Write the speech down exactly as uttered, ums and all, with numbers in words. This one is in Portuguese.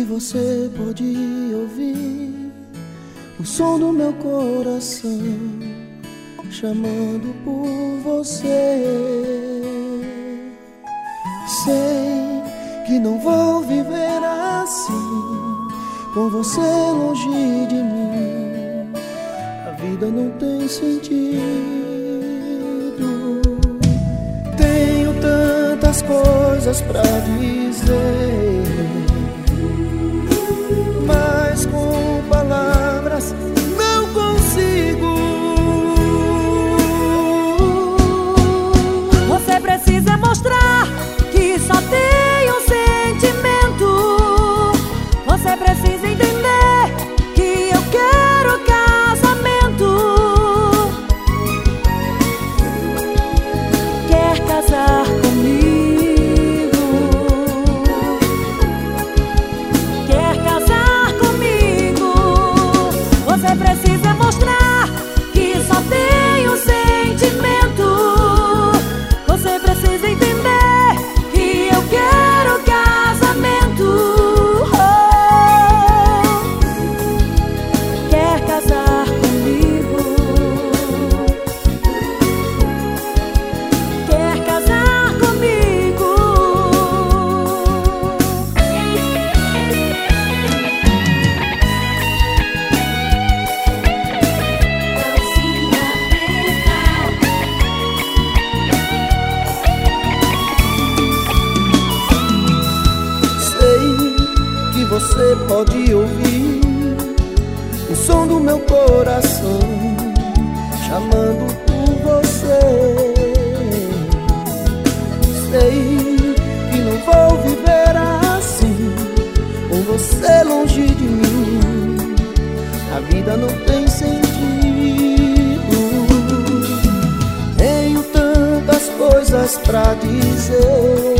você pode ouvir o som do meu coração chamando por você. Sei que não vou viver assim, com você longe de mim. A vida não tem sentido. Tenho tantas coisas pra dizer, mas com palavras não consigo. Você precisa mostrar que só tem um sentimento. Você precisa entender que eu quero casamento. Quer casar comigo? Quer casar comigo? Você precisa mostrar que só tem um sentimento. Você precisa entender que eu quero casamento. Oh, quer casar comigo? Quer casar comigo? Que você pode ouvir o som do meu coração chamando por você. Sei que não vou viver assim, com você longe de mim. A vida não tem sentido. Tenho tantas coisas pra dizer,